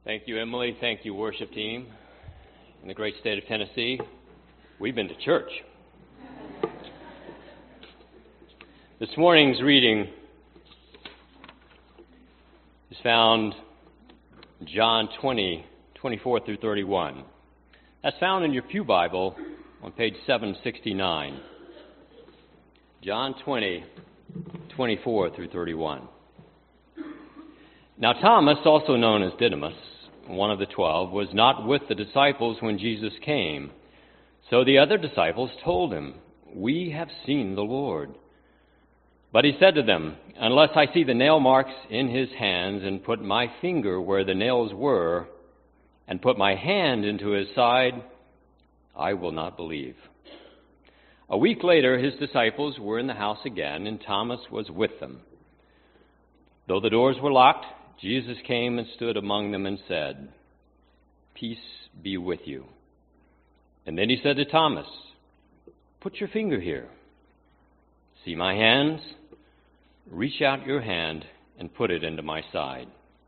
Thank you, Emily. Thank you, worship team. In the great state of Tennessee, we've been to church. This morning's reading is found in John 20, 24 through 31. That's found in your Pew Bible on page 769. John 20, 24 through 31. Now Thomas, also known as Didymus, one of the 12, was not with the disciples when Jesus came. So the other disciples told him, "We have seen the Lord." But he said to them, "Unless I see the nail marks in his hands, and put my finger where the nails were, and put my hand into his side, I will not believe." A week later, his disciples were in the house again, and Thomas was with them. Though the doors were locked, Jesus came and stood among them and said, "Peace be with you." And then he said to Thomas, "Put your finger here. See my hands? Reach out your hand and put it into my side.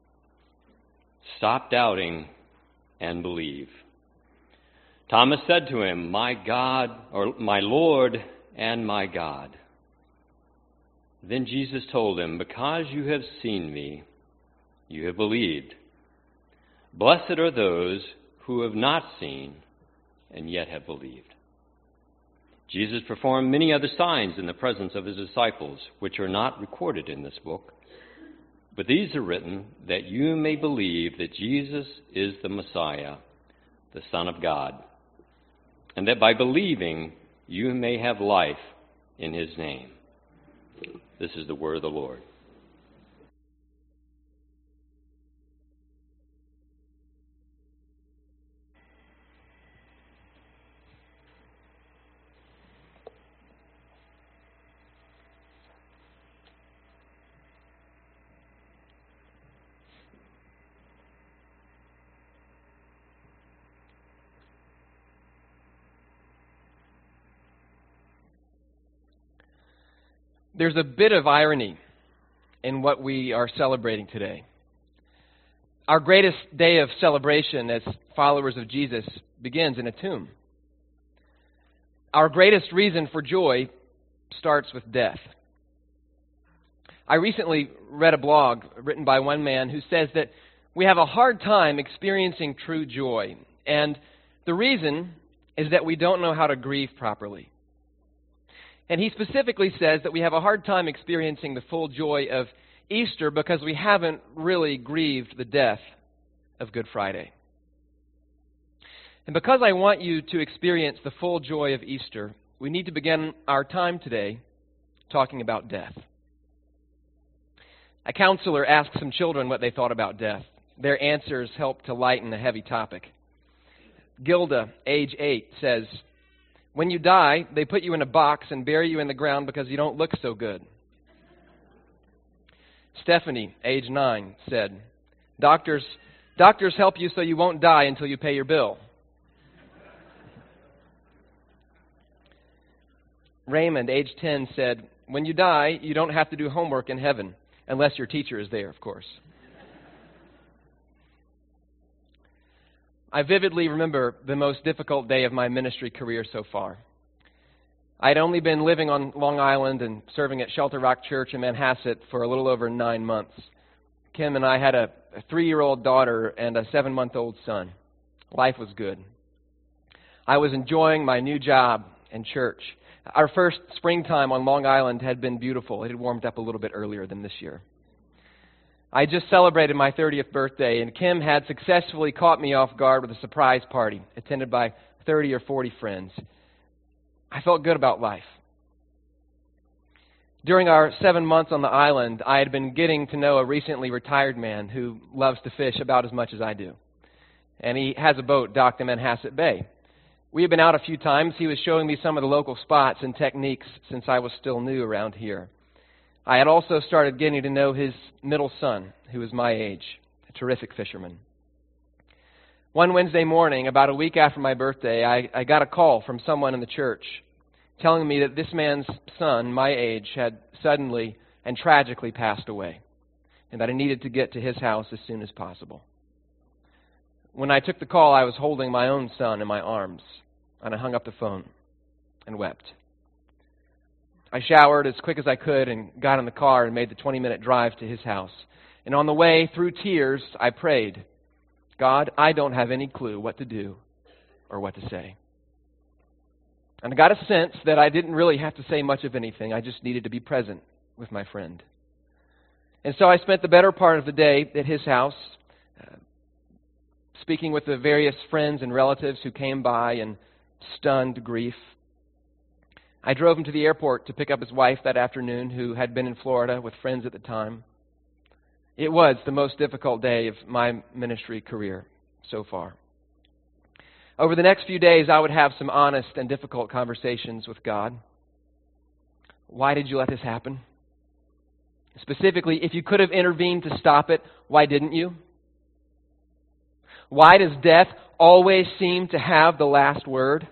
Stop doubting and believe." Thomas said to him, "My God, or my Lord and my God." Then Jesus told him, "Because you have seen me, you have believed. Blessed are those who have not seen and yet have believed." Jesus performed many other signs in the presence of his disciples, which are not recorded in this book. But these are written that you may believe that Jesus is the Messiah, the Son of God, and that by believing you may have life in his name. This is the word of the Lord. There's a bit of irony in what we are celebrating today. Our greatest day of celebration as followers of Jesus begins in a tomb. Our greatest reason for joy starts with death. I recently read a blog written by one man who says that we have a hard time experiencing true joy, and the reason is that we don't know how to grieve properly. And he specifically says that we have a hard time experiencing the full joy of Easter because we haven't really grieved the death of Good Friday. And because I want you to experience the full joy of Easter, we need to begin our time today talking about death. A counselor asked some children what they thought about death. Their answers helped to lighten a heavy topic. Gilda, age 8, says, "When you die, they put you in a box and bury you in the ground because you don't look so good." Stephanie, age 9, said, Doctors help you so you won't die until you pay your bill." Raymond, age 10, said, "When you die, you don't have to do homework in heaven, unless your teacher is there, of course." I vividly remember the most difficult day of my ministry career so far. I'd only been living on Long Island and serving at Shelter Rock Church in Manhasset for a little over 9 months. Kim and I had a 3-year-old daughter and a 7-month-old son. Life was good. I was enjoying my new job and church. Our first springtime on Long Island had been beautiful. It had warmed up a little bit earlier than this year. I just celebrated my 30th birthday, and Kim had successfully caught me off guard with a surprise party attended by 30 or 40 friends. I felt good about life. During our 7 months on the island, I had been getting to know a recently retired man who loves to fish about as much as I do. And he has a boat docked in Manhasset Bay. We had been out a few times. He was showing me some of the local spots and techniques since I was still new around here. I had also started getting to know his middle son, who was my age, a terrific fisherman. One Wednesday morning, about a week after my birthday, I got a call from someone in the church telling me that this man's son, my age, had suddenly and tragically passed away, and that I needed to get to his house as soon as possible. When I took the call, I was holding my own son in my arms, and I hung up the phone and wept. I showered as quick as I could and got in the car and made the 20-minute drive to his house. And on the way, through tears, I prayed, God, I don't have any clue what to do or what to say. And I got a sense that I didn't really have to say much of anything. I just needed to be present with my friend. And so I spent the better part of the day at his house, speaking with the various friends and relatives who came by in stunned grief. I drove him to the airport to pick up his wife that afternoon, who had been in Florida with friends at the time. It was the most difficult day of my ministry career so far. Over the next few days, I would have some honest and difficult conversations with God. Why did you let this happen? Specifically, if you could have intervened to stop it, why didn't you? Why does death always seem to have the last word?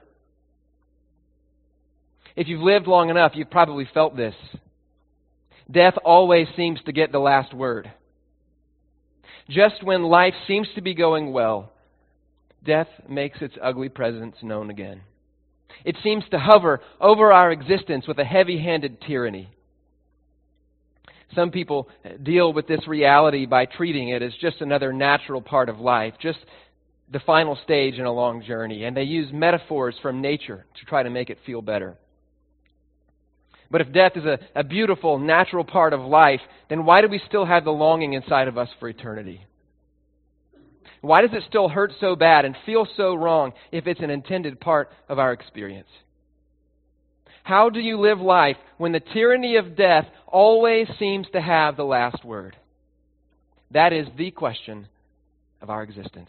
If you've lived long enough, you've probably felt this. Death always seems to get the last word. Just when life seems to be going well, death makes its ugly presence known again. It seems to hover over our existence with a heavy-handed tyranny. Some people deal with this reality by treating it as just another natural part of life, just the final stage in a long journey, and they use metaphors from nature to try to make it feel better. But if death is a beautiful, natural part of life, then why do we still have the longing inside of us for eternity? Why does it still hurt so bad and feel so wrong if it's an intended part of our experience? How do you live life when the tyranny of death always seems to have the last word? That is the question of our existence.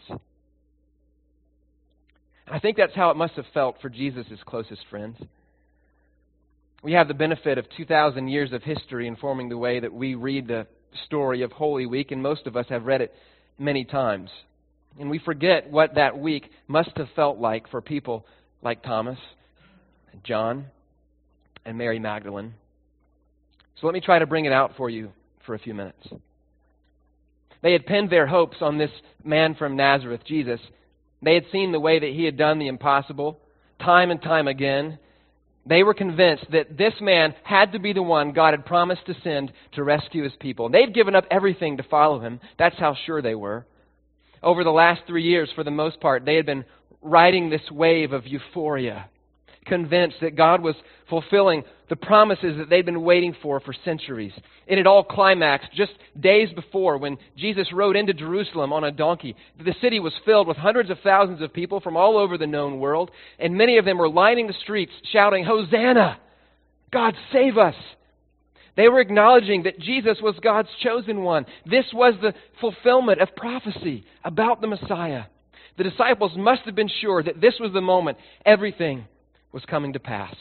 I think that's how it must have felt for Jesus' closest friends. We have the benefit of 2,000 years of history informing the way that we read the story of Holy Week, and most of us have read it many times. And we forget what that week must have felt like for people like Thomas, and John, and Mary Magdalene. So let me try to bring it out for you for a few minutes. They had pinned their hopes on this man from Nazareth, Jesus. They had seen the way that he had done the impossible time and time again. They were convinced that this man had to be the one God had promised to send to rescue his people. They'd given up everything to follow him. That's how sure they were. Over the last 3 years, for the most part, they had been riding this wave of euphoria, convinced that God was fulfilling the promises that they'd been waiting for centuries. It had all climaxed just days before when Jesus rode into Jerusalem on a donkey. The city was filled with hundreds of thousands of people from all over the known world, and many of them were lining the streets shouting, "Hosanna! God save us!" They were acknowledging that Jesus was God's chosen one. This was the fulfillment of prophecy about the Messiah. The disciples must have been sure that this was the moment everything was coming to pass.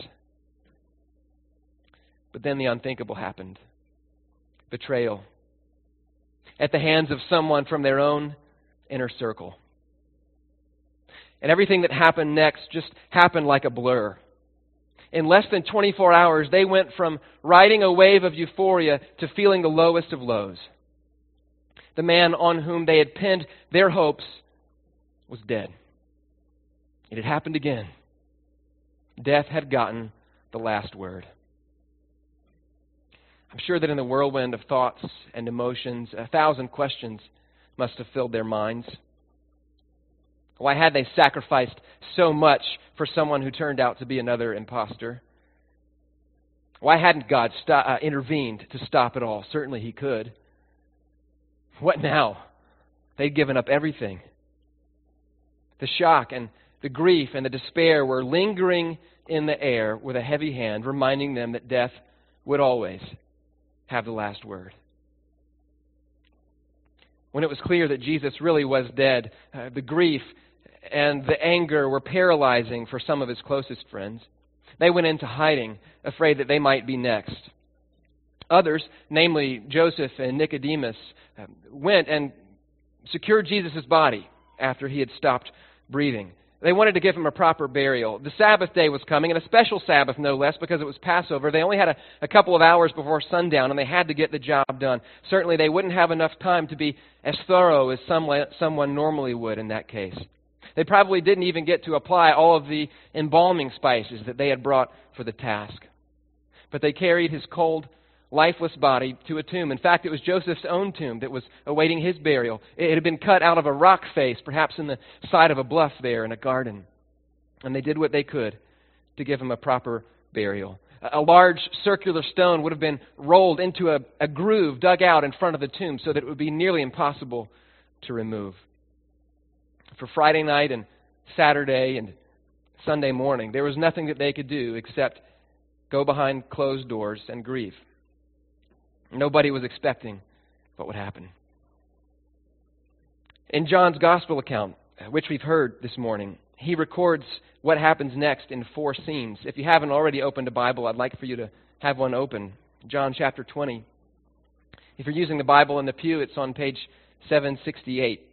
But then the unthinkable happened. Betrayal. At the hands of someone from their own inner circle. And everything that happened next just happened like a blur. In less than 24 hours, they went from riding a wave of euphoria to feeling the lowest of lows. The man on whom they had pinned their hopes was dead. It had happened again. Death had gotten the last word. I'm sure that in the whirlwind of thoughts and emotions, 1,000 questions must have filled their minds. Why had they sacrificed so much for someone who turned out to be another imposter? Why hadn't God intervened to stop it all? Certainly He could. What now? They'd given up everything. The shock and the grief and the despair were lingering in the air with a heavy hand, reminding them that death would always have the last word. When it was clear that Jesus really was dead, the grief and the anger were paralyzing for some of his closest friends. They went into hiding, afraid that they might be next. Others, namely Joseph and Nicodemus, went and secured Jesus' body after he had stopped breathing. They wanted to give him a proper burial. The Sabbath day was coming, and a special Sabbath, no less, because it was Passover. They only had a couple of hours before sundown, and they had to get the job done. Certainly, they wouldn't have enough time to be as thorough as someone normally would in that case. They probably didn't even get to apply all of the embalming spices that they had brought for the task. But they carried his cold, lifeless body to a tomb. In fact, it was Joseph's own tomb that was awaiting his burial. It had been cut out of a rock face, perhaps in the side of a bluff there in a garden. And they did what they could to give him a proper burial. A large circular stone would have been rolled into a groove dug out in front of the tomb so that it would be nearly impossible to remove. For Friday night and Saturday and Sunday morning, there was nothing that they could do except go behind closed doors and grieve. Nobody was expecting what would happen. In John's gospel account, which we've heard this morning, he records what happens next in 4 scenes. If you haven't already opened a Bible, I'd like for you to have one open. John chapter 20. If you're using the Bible in the pew, it's on page 768.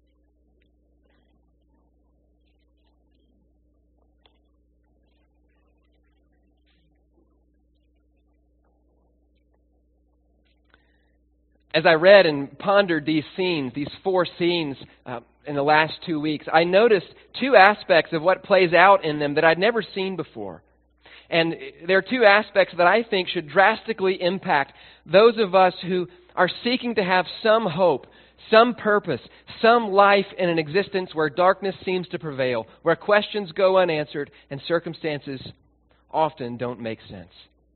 As I read and pondered these scenes, these 4 scenes in the last 2 weeks, I noticed 2 aspects of what plays out in them that I'd never seen before. And there are 2 aspects that I think should drastically impact those of us who are seeking to have some hope, some purpose, some life in an existence where darkness seems to prevail, where questions go unanswered and circumstances often don't make sense.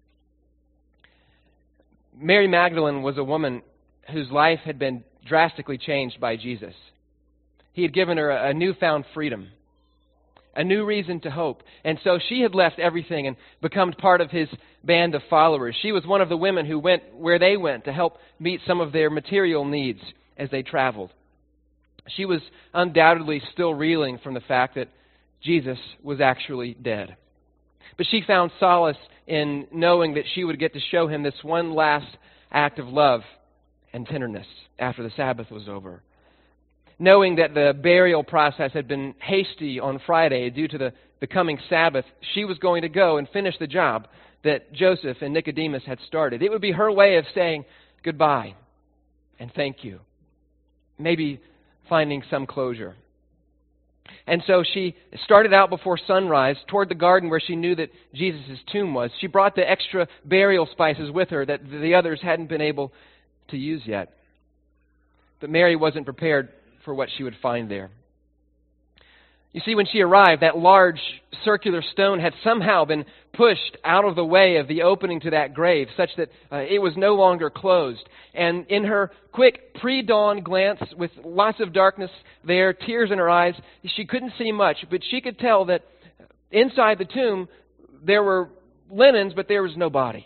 Mary Magdalene was a woman whose life had been drastically changed by Jesus. He had given her a newfound freedom, a new reason to hope. And so she had left everything and become part of his band of followers. She was one of the women who went where they went to help meet some of their material needs as they traveled. She was undoubtedly still reeling from the fact that Jesus was actually dead. But she found solace in knowing that she would get to show him this one last act of love and tenderness after the Sabbath was over. Knowing that the burial process had been hasty on Friday due to the coming Sabbath, she was going to go and finish the job that Joseph and Nicodemus had started. It would be her way of saying goodbye and thank you. Maybe finding some closure. And so she started out before sunrise toward the garden where she knew that Jesus' tomb was. She brought the extra burial spices with her that the others hadn't been able to use yet. But Mary wasn't prepared for what she would find there. You see, when she arrived, that large circular stone had somehow been pushed out of the way of the opening to that grave, such that it was no longer closed. And in her quick pre-dawn glance, with lots of darkness there, tears in her eyes, she couldn't see much, but she could tell that inside the tomb there were linens, but there was no body.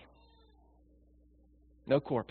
No corpse.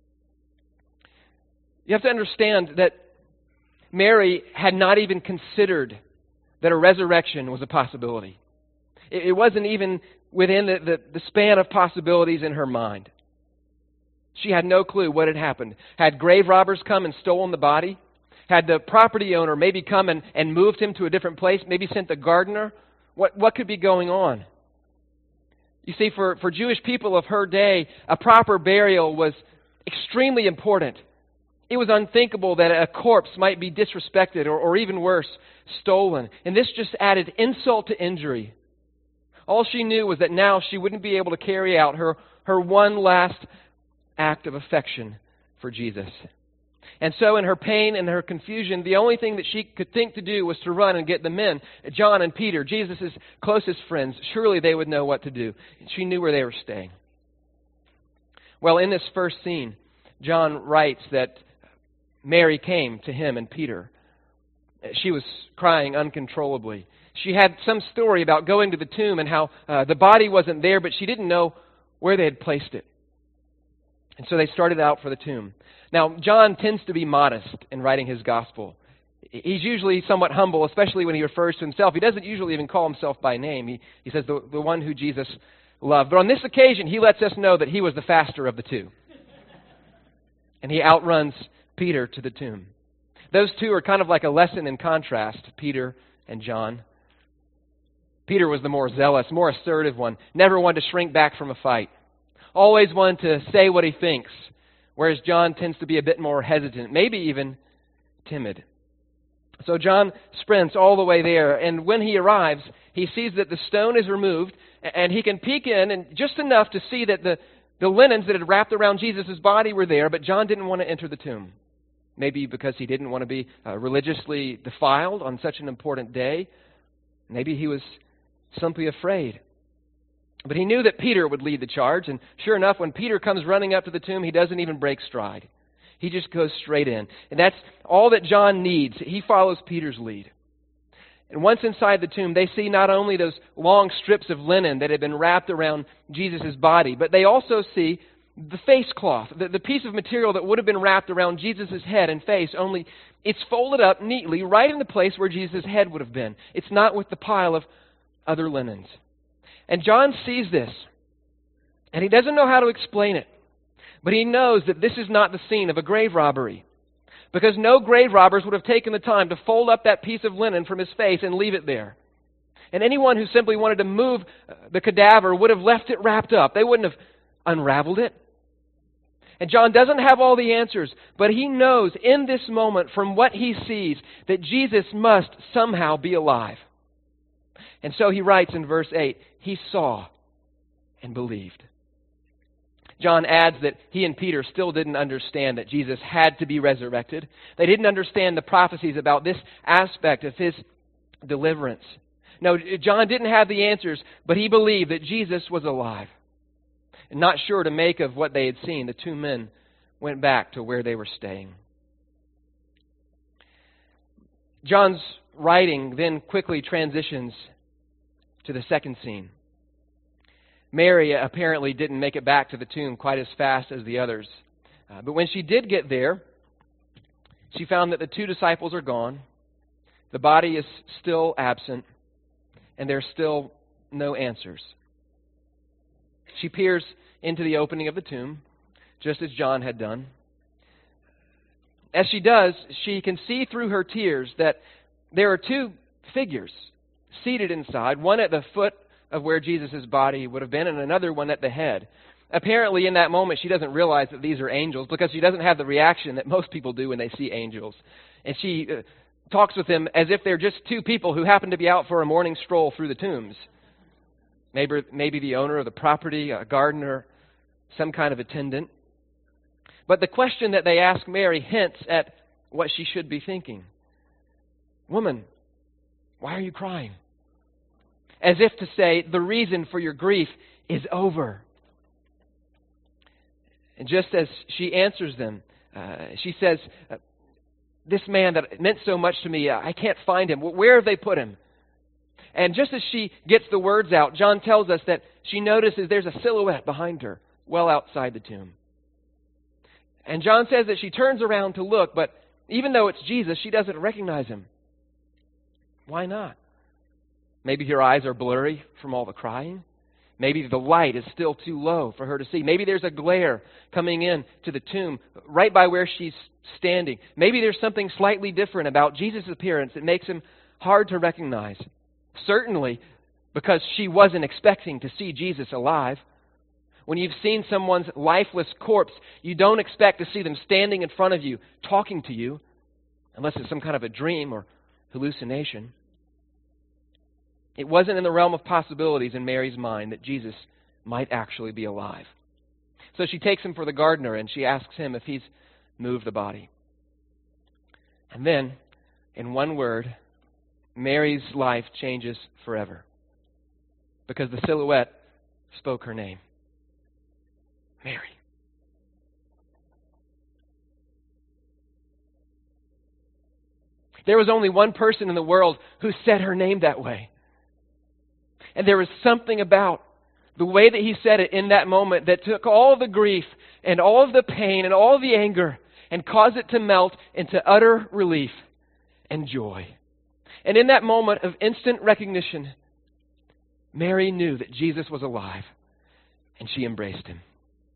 You have to understand that Mary had not even considered that a resurrection was a possibility. It wasn't even within the span of possibilities in her mind. She had no clue what had happened. Had grave robbers come and stolen the body? Had the property owner maybe come and moved him to a different place? Maybe sent the gardener? What could be going on? You see, for Jewish people of her day, a proper burial was extremely important. It was unthinkable that a corpse might be disrespected or even worse, stolen. And this just added insult to injury. All she knew was that now she wouldn't be able to carry out her one last act of affection for Jesus. And so in her pain and her confusion, the only thing that she could think to do was to run and get the men, John and Peter, Jesus' closest friends. Surely they would know what to do. She knew where they were staying. Well, in this first scene, John writes that Mary came to him and Peter. She was crying uncontrollably. She had some story about going to the tomb and how the body wasn't there, but she didn't know where they had placed it. And so they started out for the tomb. Now, John tends to be modest in writing his gospel. He's usually somewhat humble, especially when he refers to himself. He doesn't usually even call himself by name. He says the one who Jesus loved. But on this occasion, he lets us know that he was the faster of the two. And he outruns Peter to the tomb. Those two are kind of like a lesson in contrast, Peter and John. Peter was the more zealous, more assertive one, never one to shrink back from a fight. Always one to say what he thinks, whereas John tends to be a bit more hesitant, maybe even timid. So John sprints all the way there, and when he arrives, he sees that the stone is removed, and he can peek in and just enough to see that the linens that had wrapped around Jesus' body were there, but John didn't want to enter the tomb. Maybe because he didn't want to be religiously defiled on such an important day. Maybe he was simply afraid. But he knew that Peter would lead the charge, and sure enough, when Peter comes running up to the tomb, he doesn't even break stride. He just goes straight in. And that's all that John needs. He follows Peter's lead. And once inside the tomb, they see not only those long strips of linen that had been wrapped around Jesus' body, but they also see the face cloth, the piece of material that would have been wrapped around Jesus' head and face, only it's folded up neatly right in the place where Jesus' head would have been. It's not with the pile of other linens. And John sees this, and he doesn't know how to explain it, but he knows that this is not the scene of a grave robbery, because no grave robbers would have taken the time to fold up that piece of linen from his face and leave it there. And anyone who simply wanted to move the cadaver would have left it wrapped up. They wouldn't have unraveled it. And John doesn't have all the answers, but he knows in this moment from what he sees that Jesus must somehow be alive. And so he writes in verse 8, he saw and believed. John adds that he and Peter still didn't understand that Jesus had to be resurrected. They didn't understand the prophecies about this aspect of his deliverance. No, John didn't have the answers, but he believed that Jesus was alive. And not sure to make of what they had seen, the two men went back to where they were staying. John's writing then quickly transitions to the second scene. Mary apparently didn't make it back to the tomb quite as fast as the others. But when she did get there, she found that the two disciples are gone, the body is still absent, and there's still no answers. She peers into the opening of the tomb, just as John had done. As she does, she can see through her tears that there are two figures seated inside, one at the foot of where Jesus' body would have been, and another one at the head. Apparently, in that moment, she doesn't realize that these are angels because she doesn't have the reaction that most people do when they see angels. And she talks with them as if they're just two people who happen to be out for a morning stroll through the tombs. Maybe the owner of the property, a gardener, some kind of attendant. But the question that they ask Mary hints at what she should be thinking. Woman, why are you crying? As if to say, the reason for your grief is over. And just as she answers them, she says, this man that meant so much to me, I can't find him. Where have they put him? And just as she gets the words out, John tells us that she notices there's a silhouette behind her, well outside the tomb. And John says that she turns around to look, but even though it's Jesus, she doesn't recognize him. Why not? Maybe her eyes are blurry from all the crying. Maybe the light is still too low for her to see. Maybe there's a glare coming in to the tomb right by where she's standing. Maybe there's something slightly different about Jesus' appearance that makes him hard to recognize. Certainly, because she wasn't expecting to see Jesus alive. When you've seen someone's lifeless corpse, you don't expect to see them standing in front of you, talking to you, unless it's some kind of a dream or hallucination. It wasn't in the realm of possibilities in Mary's mind that Jesus might actually be alive. So she takes him for the gardener and she asks him if he's moved the body. And then, in one word, Mary's life changes forever. Because the silhouette spoke her name. Mary. There was only one person in the world who said her name that way. And there was something about the way that he said it in that moment that took all the grief and all of the pain and all the anger and caused it to melt into utter relief and joy. And in that moment of instant recognition, Mary knew that Jesus was alive, and she embraced him.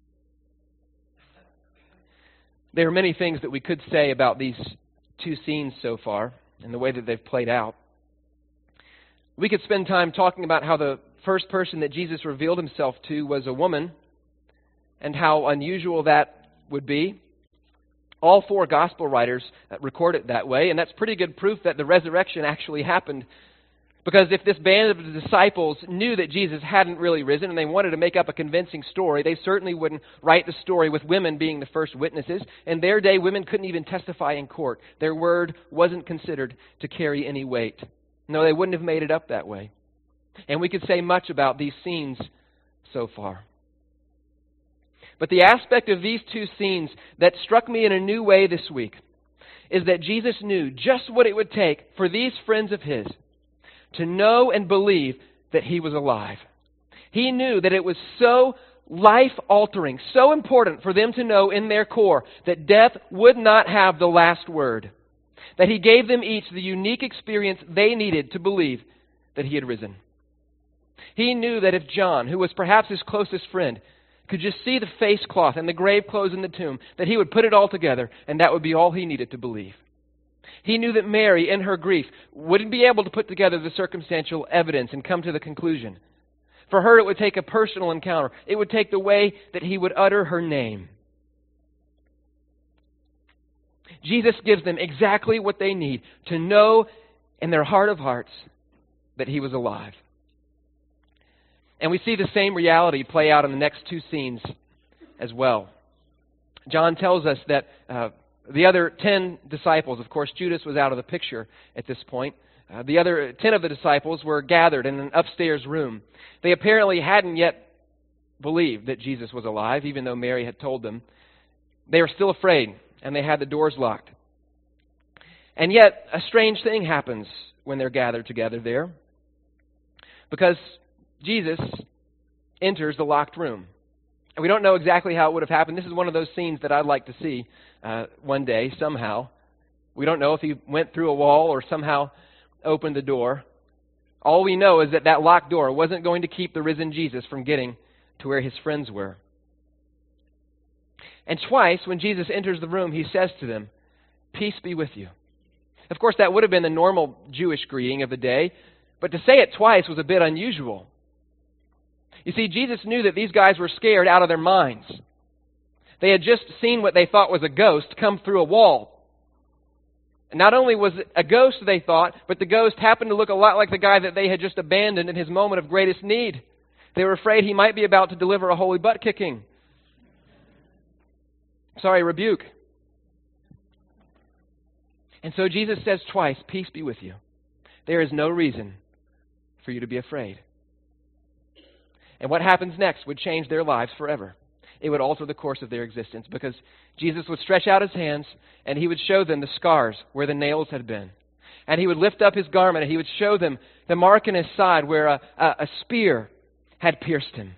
There are many things that we could say about these two scenes so far and the way that they've played out. We could spend time talking about how the first person that Jesus revealed himself to was a woman and how unusual that would be. All four gospel writers record it that way, and that's pretty good proof that the resurrection actually happened. Because if this band of the disciples knew that Jesus hadn't really risen and they wanted to make up a convincing story, they certainly wouldn't write the story with women being the first witnesses. In their day, women couldn't even testify in court. Their word wasn't considered to carry any weight. No, they wouldn't have made it up that way. And we could say much about these scenes so far. But the aspect of these two scenes that struck me in a new way this week is that Jesus knew just what it would take for these friends of his to know and believe that he was alive. He knew that it was so life-altering, so important for them to know in their core that death would not have the last word, that he gave them each the unique experience they needed to believe that he had risen. He knew that if John, who was perhaps his closest friend, could just see the face cloth and the grave clothes in the tomb, that he would put it all together, and that would be all he needed to believe. He knew that Mary, in her grief, wouldn't be able to put together the circumstantial evidence and come to the conclusion. For her, it would take a personal encounter. It would take the way that he would utter her name. Jesus gives them exactly what they need to know in their heart of hearts that he was alive. And we see the same reality play out in the next two scenes as well. John tells us that the other 10 disciples, of course, Judas was out of the picture at this point. The other 10 of the disciples were gathered in an upstairs room. They apparently hadn't yet believed that Jesus was alive, even though Mary had told them. They were still afraid, and they had the doors locked. And yet, a strange thing happens when they're gathered together there, because Jesus enters the locked room. And we don't know exactly how it would have happened. This is one of those scenes that I'd like to see one day, somehow. We don't know if he went through a wall or somehow opened the door. All we know is that that locked door wasn't going to keep the risen Jesus from getting to where his friends were. And twice, when Jesus enters the room, he says to them, "Peace be with you." Of course, that would have been the normal Jewish greeting of the day, but to say it twice was a bit unusual. You see, Jesus knew that these guys were scared out of their minds. They had just seen what they thought was a ghost come through a wall. And not only was it a ghost, they thought, but the ghost happened to look a lot like the guy that they had just abandoned in his moment of greatest need. They were afraid he might be about to deliver a holy butt kicking. Rebuke. And so Jesus says twice, "Peace be with you." There is no reason for you to be afraid. And what happens next would change their lives forever. It would alter the course of their existence, because Jesus would stretch out his hands and he would show them the scars where the nails had been. And he would lift up his garment and he would show them the mark in his side where a spear had pierced him.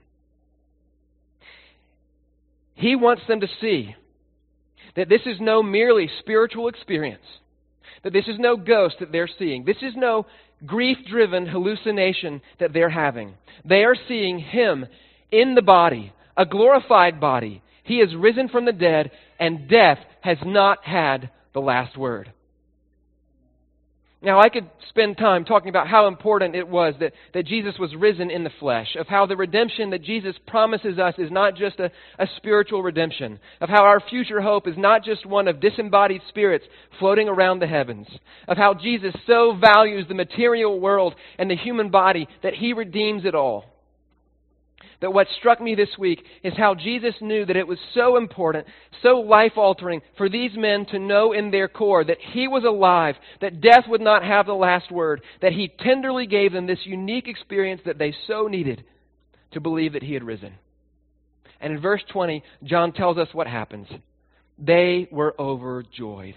He wants them to see that this is no merely spiritual experience, that this is no ghost that they're seeing. This is no grief-driven hallucination that they're having. They are seeing him in the body, a glorified body. He is risen from the dead, and death has not had the last word. Now, I could spend time talking about how important it was that Jesus was risen in the flesh, of how the redemption that Jesus promises us is not just a spiritual redemption, of how our future hope is not just one of disembodied spirits floating around the heavens, of how Jesus so values the material world and the human body that he redeems it all. But what struck me this week is how Jesus knew that it was so important, so life-altering for these men to know in their core that he was alive, that death would not have the last word, that he tenderly gave them this unique experience that they so needed to believe that he had risen. And in verse 20, John tells us what happens. They were overjoyed.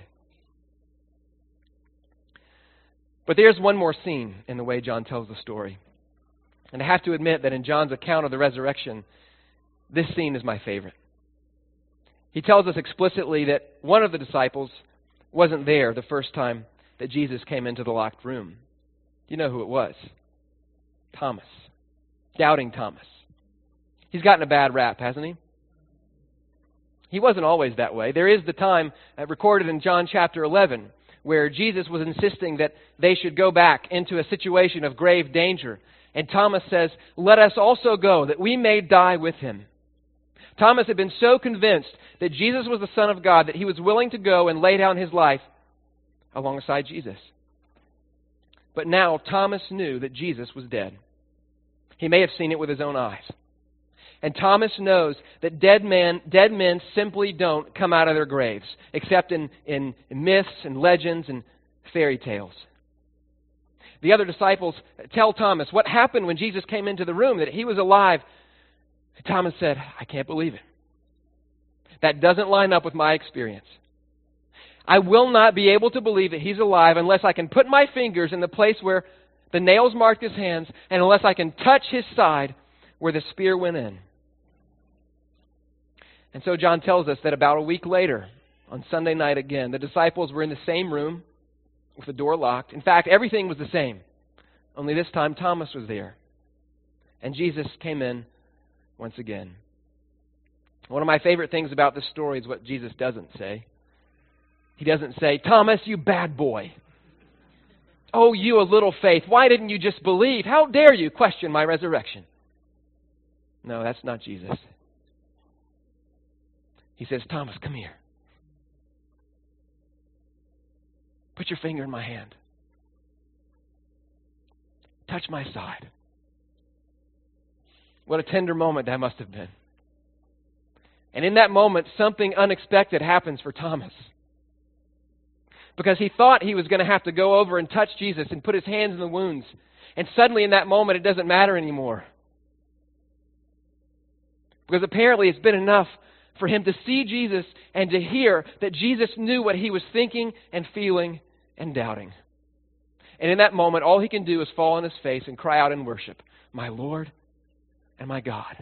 But there's one more scene in the way John tells the story. And I have to admit that in John's account of the resurrection, this scene is my favorite. He tells us explicitly that one of the disciples wasn't there the first time that Jesus came into the locked room. You know who it was? Thomas. Doubting Thomas. He's gotten a bad rap, hasn't he? He wasn't always that way. There is the time recorded in John chapter 11 where Jesus was insisting that they should go back into a situation of grave danger. And Thomas says, "Let us also go, that we may die with him." Thomas had been so convinced that Jesus was the Son of God that he was willing to go and lay down his life alongside Jesus. But now Thomas knew that Jesus was dead. He may have seen it with his own eyes. And Thomas knows that dead men simply don't come out of their graves, except in myths and legends and fairy tales. The other disciples tell Thomas what happened when Jesus came into the room, that he was alive. Thomas said, "I can't believe it. That doesn't line up with my experience. I will not be able to believe that he's alive unless I can put my fingers in the place where the nails marked his hands, and unless I can touch his side where the spear went in." And so John tells us that about a week later, on Sunday night again, the disciples were in the same room with the door locked. In fact, everything was the same. Only this time Thomas was there. And Jesus came in once again. One of my favorite things about this story is what Jesus doesn't say. He doesn't say, "Thomas, you bad boy. Oh, you of little faith. Why didn't you just believe? How dare you question my resurrection?" No, that's not Jesus. He says, "Thomas, come here. Put your finger in my hand. Touch my side." What a tender moment that must have been. And in that moment, something unexpected happens for Thomas. Because he thought he was going to have to go over and touch Jesus and put his hands in the wounds. And suddenly in that moment, it doesn't matter anymore. Because apparently it's been enough for him to see Jesus and to hear that Jesus knew what he was thinking and feeling and doubting. And in that moment, all he can do is fall on his face and cry out in worship, "My Lord and my God."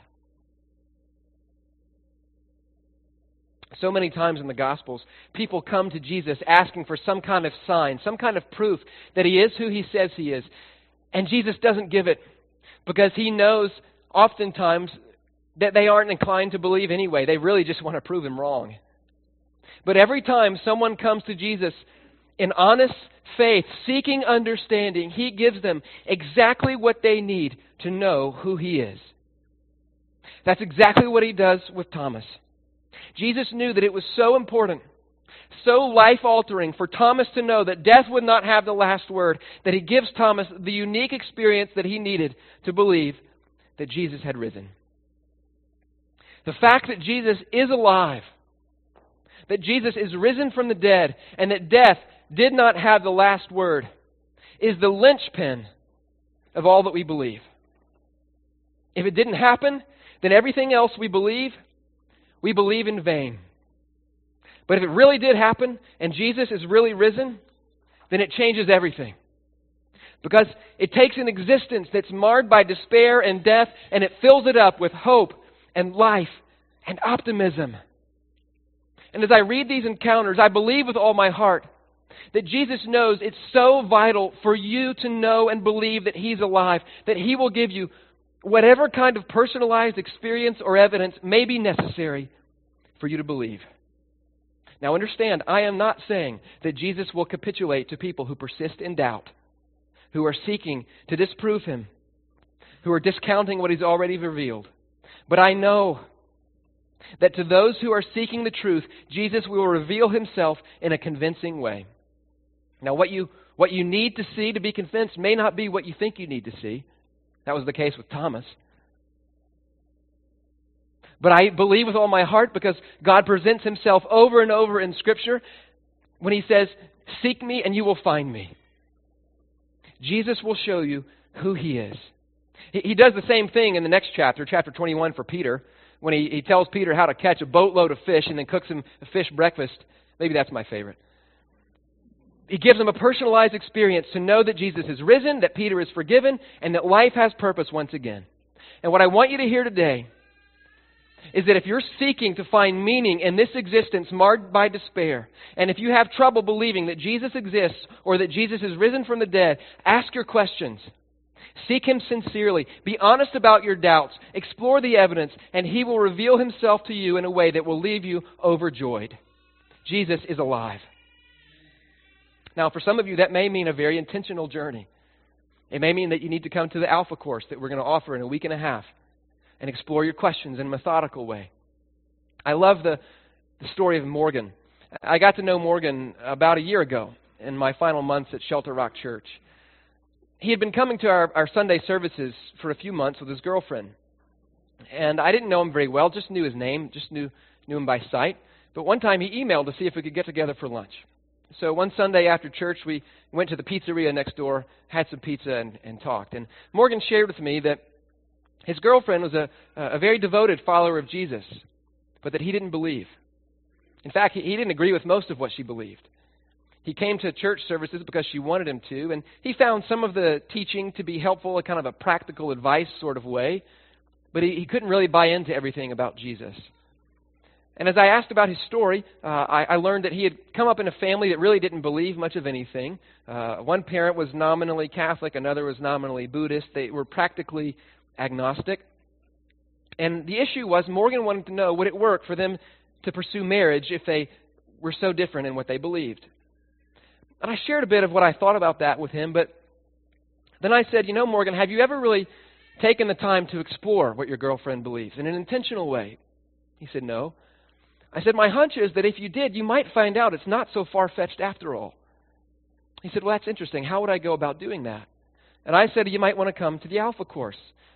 So many times in the Gospels, people come to Jesus asking for some kind of sign, some kind of proof that he is who he says he is. And Jesus doesn't give it because he knows oftentimes that they aren't inclined to believe anyway. They really just want to prove him wrong. But every time someone comes to Jesus in honest faith, seeking understanding, he gives them exactly what they need to know who he is. That's exactly what he does with Thomas. Jesus knew that it was so important, so life-altering for Thomas to know that death would not have the last word, that he gives Thomas the unique experience that he needed to believe that Jesus had risen. The fact that Jesus is alive, that Jesus is risen from the dead, and that death did not have the last word, is the linchpin of all that we believe. If it didn't happen, then everything else we believe in vain. But if it really did happen, and Jesus is really risen, then it changes everything. Because it takes an existence that's marred by despair and death, and it fills it up with hope and life and optimism. And as I read these encounters, I believe with all my heart that Jesus knows it's so vital for you to know and believe that he's alive, that he will give you whatever kind of personalized experience or evidence may be necessary for you to believe. Now understand, I am not saying that Jesus will capitulate to people who persist in doubt, who are seeking to disprove him, who are discounting what he's already revealed. But I know that to those who are seeking the truth, Jesus will reveal himself in a convincing way. Now what you need to see to be convinced may not be what you think you need to see. That was the case with Thomas. But I believe with all my heart, because God presents himself over and over in Scripture when he says, "Seek me and you will find me." Jesus will show you who he is. He does the same thing in the next chapter, chapter 21 for Peter, when he tells Peter how to catch a boatload of fish and then cooks him a fish breakfast. Maybe that's my favorite. He gives them a personalized experience to know that Jesus is risen, that Peter is forgiven, and that life has purpose once again. And what I want you to hear today is that if you're seeking to find meaning in this existence marred by despair, and if you have trouble believing that Jesus exists or that Jesus is risen from the dead, ask your questions. Seek him sincerely. Be honest about your doubts. Explore the evidence, and he will reveal himself to you in a way that will leave you overjoyed. Jesus is alive. Now, for some of you, that may mean a very intentional journey. It may mean that you need to come to the Alpha course that we're going to offer in a week and a half and explore your questions in a methodical way. I love the story of Morgan. I got to know Morgan about a year ago in my final months at Shelter Rock Church. He had been coming to our Sunday services for a few months with his girlfriend. And I didn't know him very well, just knew his name, just knew him by sight. But one time he emailed to see if we could get together for lunch. So one Sunday after church, we went to the pizzeria next door, had some pizza, and talked. And Morgan shared with me that his girlfriend was a very devoted follower of Jesus, but that he didn't believe. In fact, he didn't agree with most of what she believed. He came to church services because she wanted him to, and he found some of the teaching to be helpful, a kind of a practical advice sort of way, but he couldn't really buy into everything about Jesus. And as I asked about his story, I learned that he had come up in a family that really didn't believe much of anything. One parent was nominally Catholic, another was nominally Buddhist. They were practically agnostic. And the issue was Morgan wanted to know, would it work for them to pursue marriage if they were so different in what they believed? And I shared a bit of what I thought about that with him, but then I said, Morgan, have you ever really taken the time to explore what your girlfriend believes in an intentional way? He said, no. I said, my hunch is that if you did, you might find out it's not so far-fetched after all. He said, well, that's interesting. How would I go about doing that? And I said, you might want to come to the Alpha course.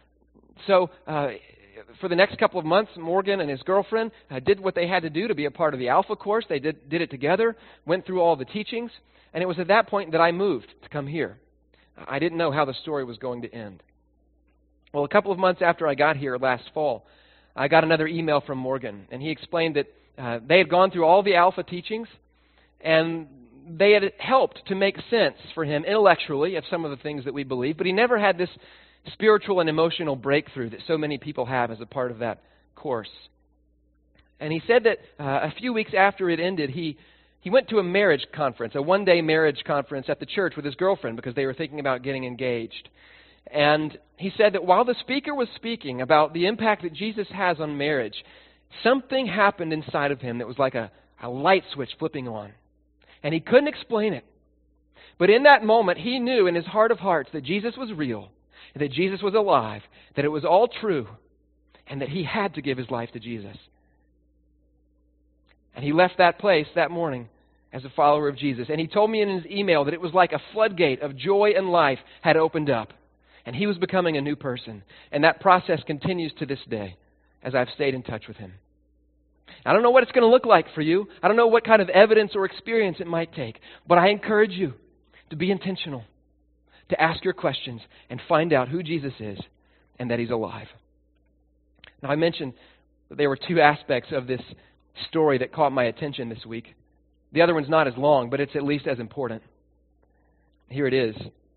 So for the next couple of months, Morgan and his girlfriend did what they had to do to be a part of the Alpha course. They did it together, went through all the teachings, and it was at that point that I moved to come here. I didn't know how the story was going to end. Well, a couple of months after I got here last fall, I got another email from Morgan, and he explained that they had gone through all the Alpha teachings, and they had helped to make sense for him intellectually of some of the things that we believe, but he never had this spiritual and emotional breakthrough that so many people have as a part of that course. And he said that a few weeks after it ended, he went to a marriage conference, a one-day marriage conference at the church with his girlfriend because they were thinking about getting engaged. And he said that while the speaker was speaking about the impact that Jesus has on marriage, something happened inside of him that was like a light switch flipping on. And he couldn't explain it. But in that moment, he knew in his heart of hearts that Jesus was real, that Jesus was alive, that it was all true, and that he had to give his life to Jesus. And he left that place that morning as a follower of Jesus. And he told me in his email that it was like a floodgate of joy and life had opened up. And he was becoming a new person. And that process continues to this day as I've stayed in touch with him. I don't know what it's going to look like for you. I don't know what kind of evidence or experience it might take. But I encourage you to be intentional, to ask your questions and find out who Jesus is and that he's alive. Now, I mentioned that there were two aspects of this story that caught my attention this week. The other one's not as long, but it's at least as important. Here it is.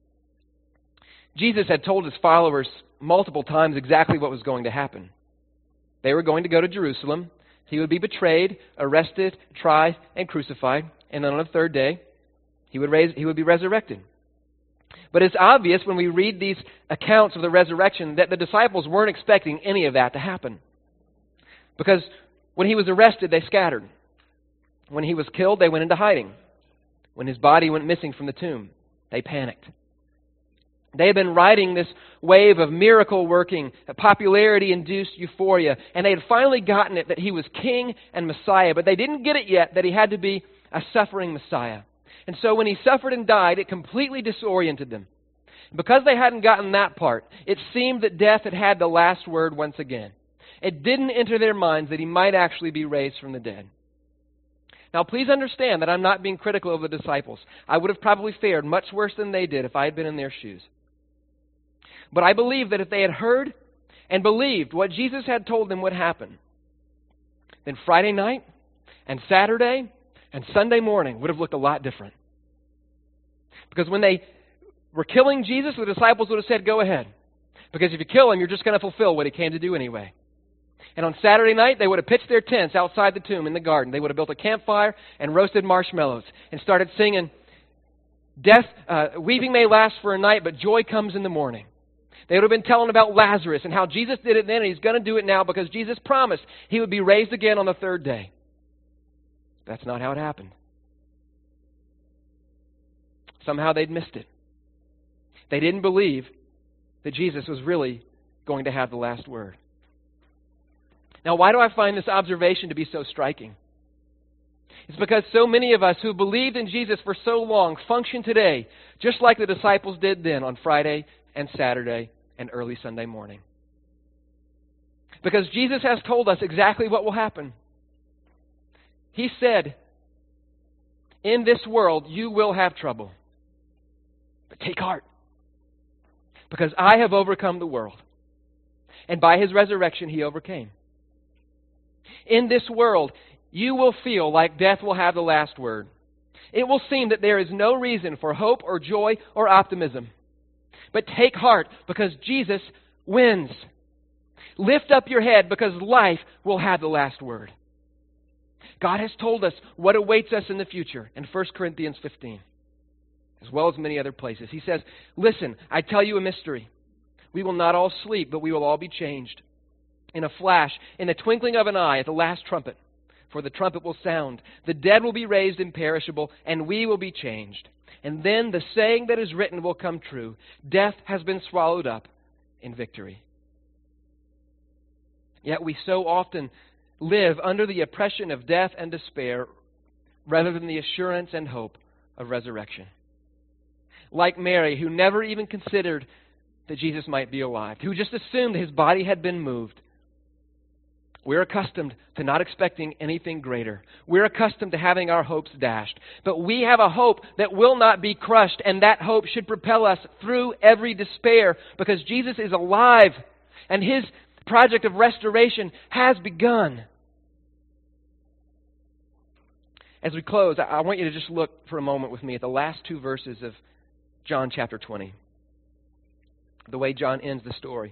Jesus had told his followers multiple times exactly what was going to happen. They were going to go to Jerusalem. He would be betrayed, arrested, tried, and crucified. And then on the third day, he would be resurrected. But it's obvious when we read these accounts of the resurrection that the disciples weren't expecting any of that to happen. Because when he was arrested, they scattered. When he was killed, they went into hiding. When his body went missing from the tomb, they panicked. They had been riding this wave of miracle-working, popularity-induced euphoria, and they had finally gotten it that he was king and Messiah, but they didn't get it yet that he had to be a suffering Messiah. And so when he suffered and died, it completely disoriented them. Because they hadn't gotten that part, it seemed that death had had the last word once again. It didn't enter their minds that he might actually be raised from the dead. Now, please understand that I'm not being critical of the disciples. I would have probably fared much worse than they did if I had been in their shoes. But I believe that if they had heard and believed what Jesus had told them would happen, then Friday night and Saturday and Sunday morning would have looked a lot different. Because when they were killing Jesus, the disciples would have said, go ahead. Because if you kill him, you're just going to fulfill what he came to do anyway. And on Saturday night, they would have pitched their tents outside the tomb in the garden. They would have built a campfire and roasted marshmallows and started singing, weeping may last for a night, but joy comes in the morning. They would have been telling about Lazarus and how Jesus did it then and he's going to do it now because Jesus promised he would be raised again on the third day. That's not how it happened. somehow they'd missed it. They didn't believe that Jesus was really going to have the last word. Now, why do I find this observation to be so striking? It's because so many of us who believed in Jesus for so long function today just like the disciples did then on Friday and Saturday and early Sunday morning. Because Jesus has told us exactly what will happen. He said, in this world you will have trouble, but take heart, because I have overcome the world. And by His resurrection He overcame. In this world, you will feel like death will have the last word. It will seem that there is no reason for hope or joy or optimism. But take heart, because Jesus wins. Lift up your head, because life will have the last word. God has told us what awaits us in the future in 1 Corinthians 15, as well as many other places. He says, listen, I tell you a mystery. We will not all sleep, but we will all be changed. In a flash, in the twinkling of an eye, at the last trumpet. For the trumpet will sound. The dead will be raised imperishable, and we will be changed. And then the saying that is written will come true. Death has been swallowed up in victory. Yet we so often live under the oppression of death and despair rather than the assurance and hope of resurrection. Like Mary, who never even considered that Jesus might be alive, who just assumed His body had been moved. We're accustomed to not expecting anything greater. We're accustomed to having our hopes dashed. But we have a hope that will not be crushed, and that hope should propel us through every despair, because Jesus is alive, and His project of restoration has begun. As we close, I want you to just look for a moment with me at the last two verses of John chapter 20. The way John ends the story.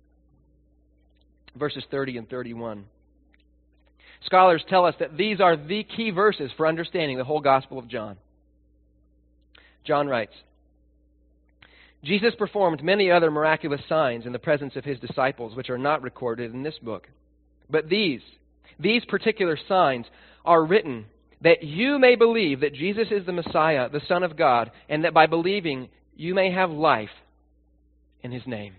Verses 30 and 31. Scholars tell us that these are the key verses for understanding the whole Gospel of John. John writes, Jesus performed many other miraculous signs in the presence of His disciples, which are not recorded in this book. But these particular signs are written that you may believe that Jesus is the Messiah, the Son of God, and that by believing you may have life in His name.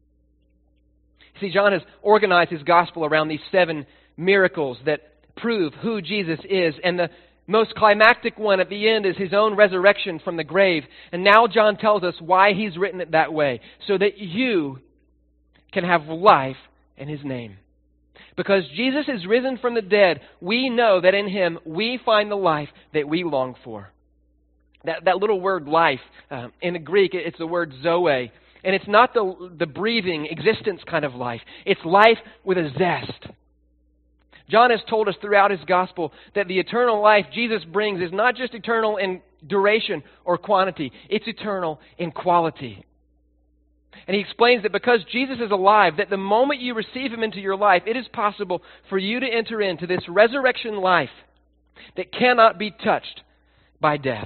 See, John has organized his gospel around these 7 miracles that prove who Jesus is. And the most climactic one at the end is His own resurrection from the grave. And now John tells us why he's written it that way, so that you can have life in His name. Because Jesus is risen from the dead, we know that in Him we find the life that we long for. That little word life, in the Greek, it's the word zoe. And it's not the breathing, existence kind of life. It's life with a zest. John has told us throughout his gospel that the eternal life Jesus brings is not just eternal in duration or quantity. It's eternal in quality. And he explains that because Jesus is alive, that the moment you receive Him into your life, it is possible for you to enter into this resurrection life that cannot be touched by death.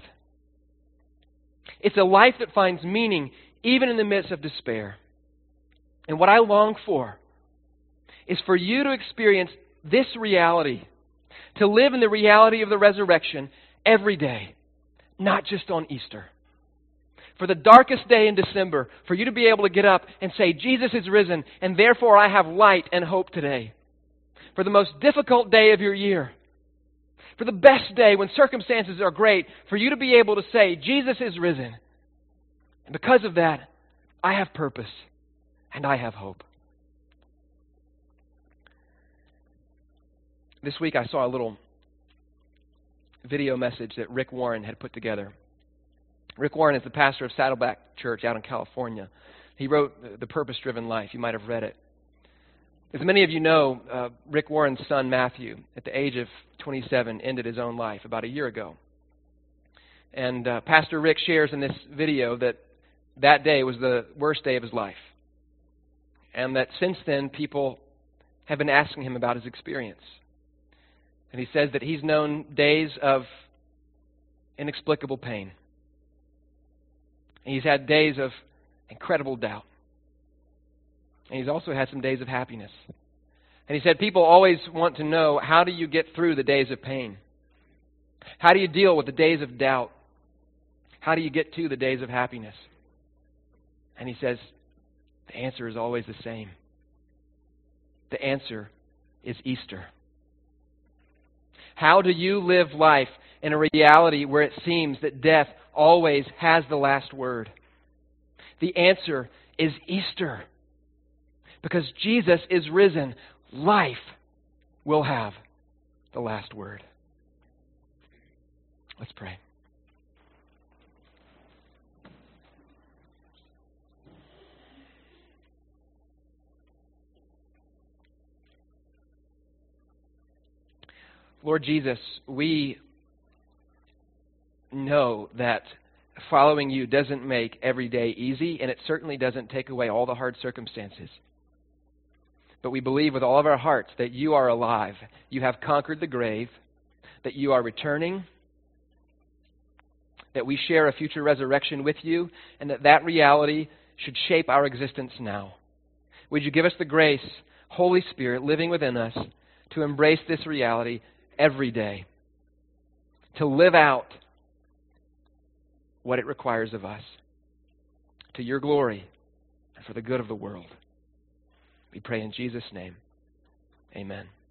It's a life that finds meaning even in the midst of despair. And what I long for is for you to experience this reality, to live in the reality of the resurrection every day, not just on Easter. For the darkest day in December, for you to be able to get up and say, Jesus is risen, and therefore I have light and hope today. For the most difficult day of your year, for the best day when circumstances are great, for you to be able to say, Jesus is risen. And because of that, I have purpose and I have hope. This week I saw a little video message that Rick Warren had put together. Rick Warren is the pastor of Saddleback Church out in California. He wrote The Purpose-Driven Life. You might have read it. As many of you know, Rick Warren's son Matthew, at the age of 27, ended his own life about a year ago. And Pastor Rick shares in this video that day was the worst day of his life. And that since then, people have been asking him about his experience. And he says that he's known days of inexplicable pain. And he's had days of incredible doubt. And he's also had some days of happiness. And he said people always want to know, how do you get through the days of pain? How do you deal with the days of doubt? How do you get to the days of happiness? And he says, the answer is always the same. The answer is Easter. How do you live life in a reality where it seems that death always has the last word? The answer is Easter. Because Jesus is risen, life will have the last word. Let's pray. Lord Jesus, we know that following you doesn't make every day easy, and it certainly doesn't take away all the hard circumstances. But we believe with all of our hearts that you are alive. You have conquered the grave, that you are returning, that we share a future resurrection with you, and that reality should shape our existence now. Would you give us the grace, Holy Spirit, living within us, to embrace this reality every day, to live out what it requires of us, to your glory and for the good of the world. We pray in Jesus' name. Amen.